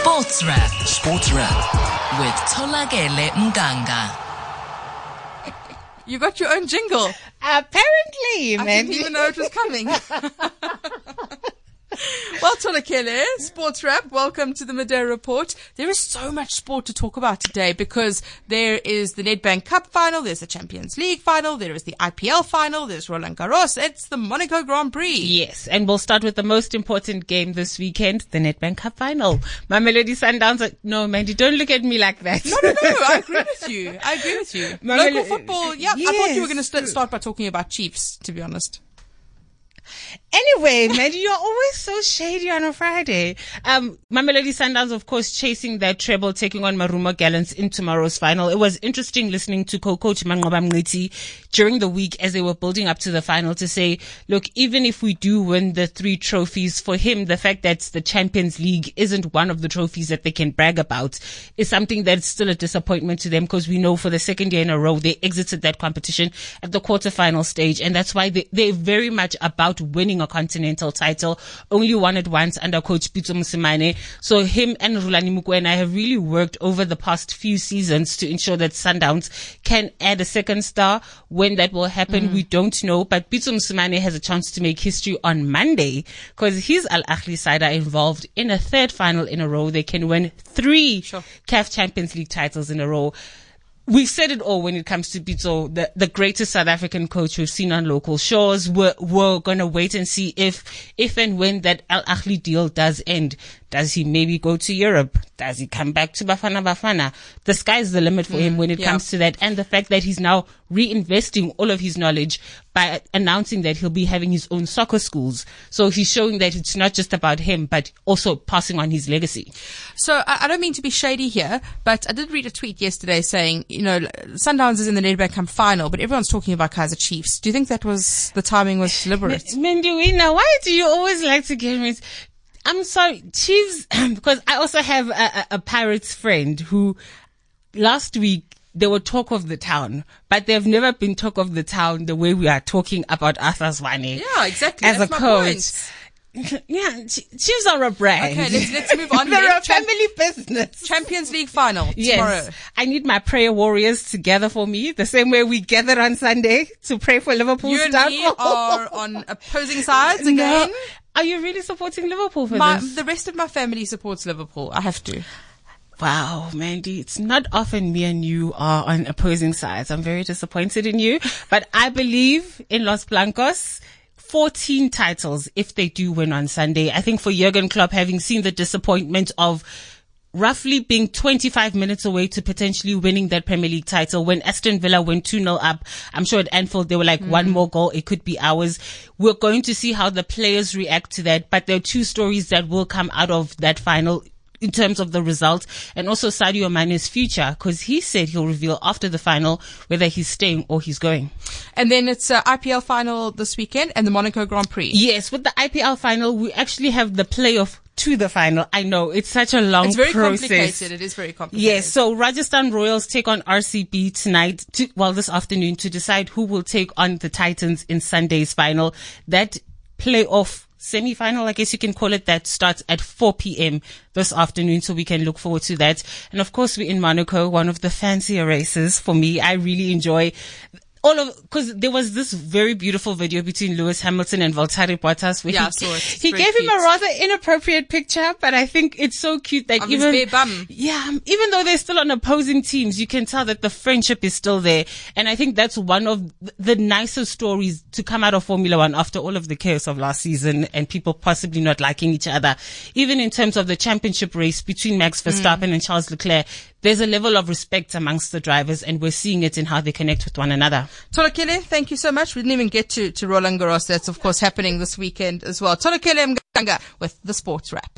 Sports Wrap Sports Wrap. with Tolakele Mganga. You got your own jingle. Apparently, I man. didn't even know it was coming. Well, Tolakele, Sports Wrap, welcome to the Madeira Report. There is so much sport to talk about today because there is the Nedbank Cup final, there's the Champions League final, there is the IPL final, there's Roland Garros, it's the Monaco Grand Prix. Yes, and we'll start with the most important game this weekend, the Nedbank Cup final. Mamelodi Sundowns. No, Mandy, don't look at me like that. No, I agree with you. Local football, yeah. Yes. I thought you were going to start by talking about Chiefs, to be honest. Anyway, Mandy, you're always so shady on a Friday. Mamelodi Sundowns, of course, chasing their treble, taking on Marumo Gallants in tomorrow's final. It was interesting listening to co-coach Manqoba Mngqithi during the week as they were building up to the final to say, look, even if we do win the 3 trophies, for him, the fact that the Champions League isn't one of the trophies that they can brag about is something that's still a disappointment to them, because we know for the second year in a row, they exited that competition at the quarterfinal stage. And that's why they're very much about winning a continental title, only won it once under coach Pitso Mosimane. So him and Rulani Mokwena have really worked over the past few seasons to ensure that Sundowns can add a second star. When that will happen, we don't know. But Pitso Mosimane has a chance to make history on Monday because his Al Ahly side are involved in a 3rd final in a row. They can win 3 CAF Champions League titles in a row. We've said it all when it comes to Pitso, the greatest South African coach we've seen on local shores. We're going to wait and see if and when that Al Ahly deal does end. Does he maybe go to Europe? Does he come back to Bafana? The sky's the limit for him when it comes to that. And the fact that he's now reinvesting all of his knowledge by announcing that he'll be having his own soccer schools. So he's showing that it's not just about him, but also passing on his legacy. So I don't mean to be shady here, but I did read a tweet yesterday saying, Sundowns is in the Nedbank Cup final, but everyone's talking about Kaizer Chiefs. Do you think the timing was deliberate? Menduina, why do you always like to get me? I'm sorry, Chiefs, because I also have a Pirates friend who last week they were talk of the town, but they've never been talk of the town the way we are talking about Arthur Zwane. Yeah, exactly. As That's a my coach. Point. Yeah, Chiefs are a brand. Okay, let's move on. They're a family business. Champions League final tomorrow. Yes. I need my prayer warriors to gather for me the same way we gathered on Sunday to pray for Liverpool. You and me are on opposing sides again. No. Are you really supporting Liverpool for this? The rest of my family supports Liverpool. I have to. Wow, Mandy, it's not often me and you are on opposing sides. I'm very disappointed in you, but I believe in Los Blancos. 14 titles if they do win on Sunday. I think for Jurgen Klopp, having seen the disappointment of roughly being 25 minutes away to potentially winning that Premier League title, when Aston Villa went 2-0 up, I'm sure at Anfield they were like, one more goal, it could be ours. We're going to see how the players react to that, but there are 2 stories that will come out of that final in terms of the result, and also Sadio Mane's future, because he said he'll reveal after the final whether he's staying or he's going. And then it's IPL final this weekend and the Monaco Grand Prix. Yes, with the IPL final, we actually have the playoff to the final. I know, it's such a long process. It's very complicated. It is very complicated. Yes, so Rajasthan Royals take on RCB tonight, this afternoon, to decide who will take on the Titans in Sunday's final. That playoff semi-final, I guess you can call it, that starts at 4 p.m. this afternoon, so we can look forward to that. And of course, we're in Monaco, one of the fancier races for me. I really enjoy because there was this very beautiful video between Lewis Hamilton and Valtteri Bottas where he gave him a rather inappropriate picture, but I think it's so cute that even though they're still on opposing teams, you can tell that the friendship is still there. And I think that's one of the nicest stories to come out of Formula One after all of the chaos of last season and people possibly not liking each other. Even in terms of the championship race between Max Verstappen and Charles Leclerc, there's a level of respect amongst the drivers, and we're seeing it in how they connect with one another. Tolakele, thank you so much. We didn't even get to Roland Garros. That's, of course, happening this weekend as well. Tolakele Mganga with the Sports Wrap.